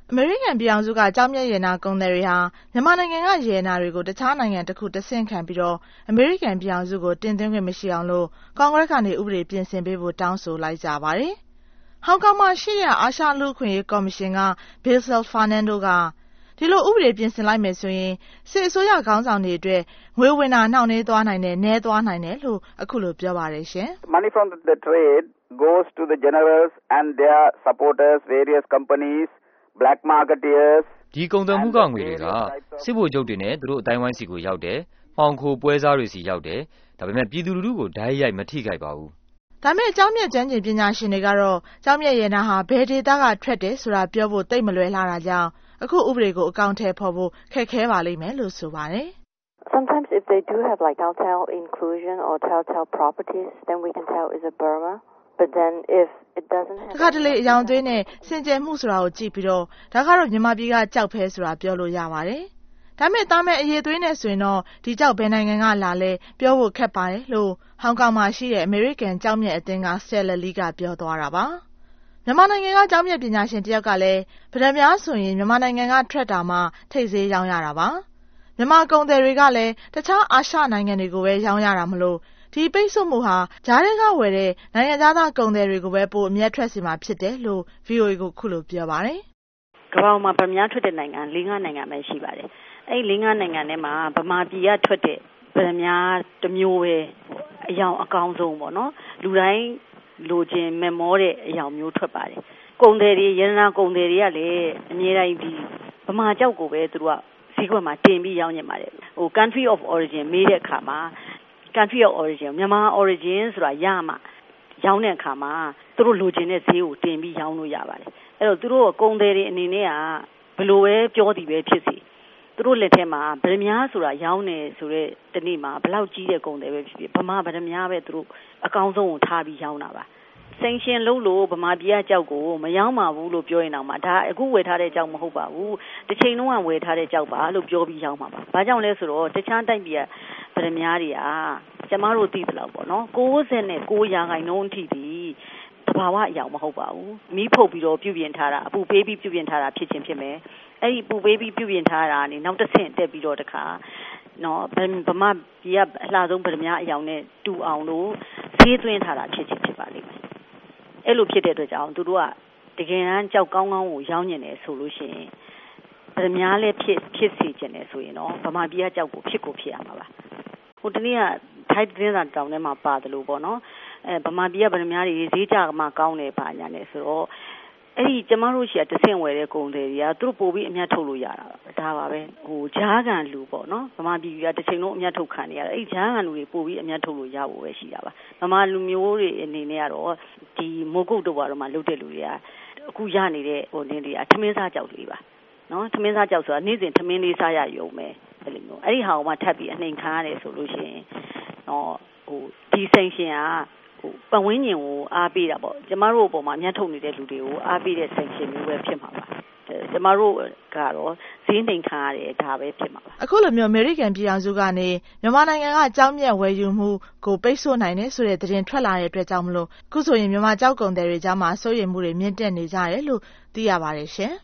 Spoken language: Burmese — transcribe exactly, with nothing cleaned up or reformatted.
အမေရိကန်ပြည်အောင်စုကကြောင်းမြတ်ရေနာကုန်သည်တွေဟာမြန်မာနိုင်ငံကရေနာတွေကိုတခြားနိုင်ငံတစ်ခုတဆင့်ခံပြီးတော့အမေရိကန်ပြည်အောင်စုကိုတင်သွင်းခွင့်မရှိအောင်လို့ကွန်ဂရက်ကနေဥပဒေပြင်ဆင်ပေးဖို့တောင်းဆိုလိုက်ကြပါတယ်။ဟောင်ကောင်မှာရှိတဲ့အာရှလူ့အခွင့်အရေးကော်မရှင်က Bill Fernando ကဒီလိုဥပဒေပြင်ဆင်လိုက်မယ်ဆိုရင်စစ်အစိုးရခေါင်းဆောင်တွေအတွက်ငွေဝင်တာနှောင့်နှေးသွားနိုင်တယ်၊နည်းသွားနိုင်တယ်လို့အခုလိုပြောပါတယ်ရှင်။ Money from the trade goes to the generals and their supporters, various companies, black marketeers. ဒီကုန်သွယ်မှုကငွေတွေကစစ်ဗိုလ်ချုပ်တွေနဲ့သူတို့အတိုင်းဝိုင်းစီကိုရောက်တယ်။ပေါင်ခိုပွဲစားတွေစီရောက်တယ်။ဒါပေမဲ့ပြည်သူလူထုကိုဓာတ်ရိုက်မထိခိုက်ပါဘူး။ဒါမဲ့ကျောင်းမြတ်ကျမ်းကျင်ပညာရှင်တွေကတော့ကျောင်းမြတ်ရေနာဟာဘယ်ဒေသကထွက်တယ်ဆိုတာပြောဖို့သိမလွယ်လှတာကြောင့်အခုဥပဒေကိုအကောင့်ထဲဖော်ဖို့ခက်ခဲပါလိမ့်မယ်လို့ဆိုပါတယ်။ Sometimes if they do have like telltale inclusion or telltale properties, then we can tell is it Burma. But then if it doesn't have တခါတလေအယောင်သွေးနဲ့စင်ကြယ်မှုဆိုတာကိုကြည့်ပြီးတော့ဒါကတော့မြန်မာပြည်ကကြောက်ဖဲဆိုတာပြောလို့ရပါတယ်။ဒါမဲ့သားမဲ့အရေးသွေးနဲ့ဆိုရင်တော့ဒီကြောက်ဘယ်နိုင်ငံကလာလဲပြောဖို့ခက်ပါတယ်လို့ဟောင်ကောင်မှာရှိတဲ့အမေရိကန်ကျောင်းမြတ်အသင်းက Stella Lee ကပြောသွားတာပါ။မြန်မာနိုင်ငံကကျောင်းမြတ်ပညာရှင်တယောက်ကလည်းဗဒများဆိုရင်မြန်မာနိုင်ငံကထွက်တာမှထိတ်ဆေးရောင်းရတာပါ။မြန်မာကုန်သည်တွေကလည်းတခြားအာရှနိုင်ငံတွေကိုပဲရောင်းရတာမလို့ဒီပိတ်ဆို့မှုဟာဂျားတွေကဝယ်တဲ့နိုင်ငံသားသားကုန်သည်တွေကိုပဲပိုအမြတ်ထွက်စေမှာဖြစ်တယ်လို့ ဗွီအိုအေ ကိုခုလိုပြောပါတယ်။ကမ္ဘာမှာဗမာထွက်တဲ့နိုင်ငံ၄-၅နိုင်ငံပဲရှိပါတယ်။အဲ့၄-၅နိုင်ငံထဲမှာဗမာပြည်ကထွက်တဲ့ဗမာတစ်မျိုးပဲအယောင်အကောင်းဆုံးပေါ့နော်။လူတိုင်းလိုချင်မမောတဲ့အယောင်မျိုးထွက်ပါတယ်။ကုန်သည်တွေရတနာကုန်သည်တွေကလည်းအမြဲတမ်းဒီဗမာကြောက်ကိုပဲသူတို့ကဈေးကွက်မှာတင်ပြီးရောင်းနေပါတယ်။ဟို country of origin မေးတဲ့အခါမှာcountry of origin မြန်မာ origin ဆိုတာရမှရောင်းတဲ့အခါမှာသူတို့လိုချင်တဲ့ဈေးကိုတင်ပြီးရောင်းလို့ရပါတယ်အဲ့တော့သူတို့ကုန်သည်တွေအနေနဲ့ကဘယ်လိုပဲပြောသည်ပဲဖြစ်စီသူတို့လက်ထဲမှာဗဒများဆိုတာရောင်းနေဆိုတဲ့တနေ့မှာဘလောက်ကြီးတဲ့ကုန်သည်ပဲဖြစ်ဖြစ်ဗမာဗဒများပဲသူတို့အကောင်းဆုံးကိုထားပြီးရောင်းတာပါsanction လုပ်လို့ဗမာပြည်ကကြောက်ကိုမရောင်းပါဘူးလို့ပြောရင်တော့မှဒါအခုဝယ်ထားတဲ့ကြောက်မဟုတ်ပါဘူးတစ်ချိန်လုံးကဝယ်ထားတဲ့ကြောက်ပါလို့ပြောပြီးရောင်းပါပါဘာကြောင့်လဲဆိုတော့တခြားတိုက်ပြည်ကဗဒများတွေကကျမတို့သိသလောက်ပေါ့နော်၉၉ရာခိုင်နှုန်းအထိဒီတဘာဝအယောင်မဟုတ်ပါဘူးမီးဖုတ်ပြီးတော့ပြုပြင်ထားတာအပူပေးပြီးပြုပြင်ထားတာဖြစ်ချင်းဖြစ်မယ်အဲ့ဒီပူပေးပြီးပြုပြင်ထားတာနေနောက်တစ်ဆင့်တက်ပြီးတော့တခါနော်ဗမာပြည်ကအလှဆုံးဗဒများအယောင်နဲ့တူအောင်လို့ဈေးသွင်းထားတာဖြစ်ချင်းဖြစ်ပါလိမ့်မယ်အဲ့လိုဖြစ်တဲ့အတွက်ကြောင့်သူတို့ကတကယ်တမ်းကြောက်ကောင်းကောင်းကိုရောင်းနေတယ်ဆိုလို့ရှိရင်ဗဒများလည်းဖြစ်ဖြစ်စေချင်တယ်ဆိုရင်တော့ဗမာပြည်ကကြောက်ကိုဖြစ်ကိုဖြစ်ရမှာပါဟိုတနေ့ကထိုက်တင်းတာတောင်းထဲမှာပါတယ်လို့ပေါ့နော်အဲဗမာပြည်ကဗဒများတွေဈေးကြမှာကောင်းတယ်ပါညာနဲ့ဆိုတော့အဲ့ဒီကျမတို့ရှိရတဆင့်ဝယ်တဲ့ကုန်တွေကသူတို့ပို့ပြီးအမြတ်ထုတ်လို့ရတာဒါပါပဲဟိုဂျားကန်လူပေါ့နော်ဗမာပြည်ကတစ်ချိန်လုံးအမြတ်ထုတ်ခံနေရတာအဲ့ဒီဂျားကန်လူတွေပို့ပြီးအမြတ်ထုတ်လို့ရဖို့ပဲရှိတာပါဗမာလူမျိုးတွေအနေနဲ့ကတော့ဒီမိုးကုတ်တော့ဘာတော့မှလုတ်တဲ့လူတွေကအခုရနေတဲ့ဟိုနင်းတွေကထမင်းစားကြောက်လေးပါနော်ထမင်းစားကြောက်ဆိုတာနေ့စဉ်ထမင်းလေးစားရရုံပဲအဲ့လိုမျိုးအဲ့ဒီဟာကိုမှထပ်ပြီးအနှိမ်ခါရတယ်ဆိုလို့ရှိရင်နော်ဟိုဒီဆိုင်ရှင်ကဟိုပတ်ဝန်းကျင်ကိုအားပေးတာပေါ့ကျမတို့အပေါ်မှာအများထုတ်နေတဲ့လူတွေကိုအားပေးတဲ့ဆိုင်ရှင်မျိုးပဲဖြစ်မှာပါကျမတို့ကတော့ဈေးနှိမ်ခါရတယ်ဒါပဲဖြစ်မှာပါအခုလိုမျိုးအမေရိကန်ပြည်အောင်စုကနေမြန်မာနိုင်ငံကကြောင်းမြတ်ဝယ်ယူမှုကိုပိတ်ဆို့နိုင်တယ်ဆိုတဲ့သတင်းထွက်လာတဲ့အတွက်ကြောင့်မလို့အခုဆိုရင်မြန်မာကြောက်ကုန်သည်တွေကြားမှာစိုးရိမ်မှုတွေမြင့်တက်နေကြတယ်လို့သိရပါတယ်ရှင်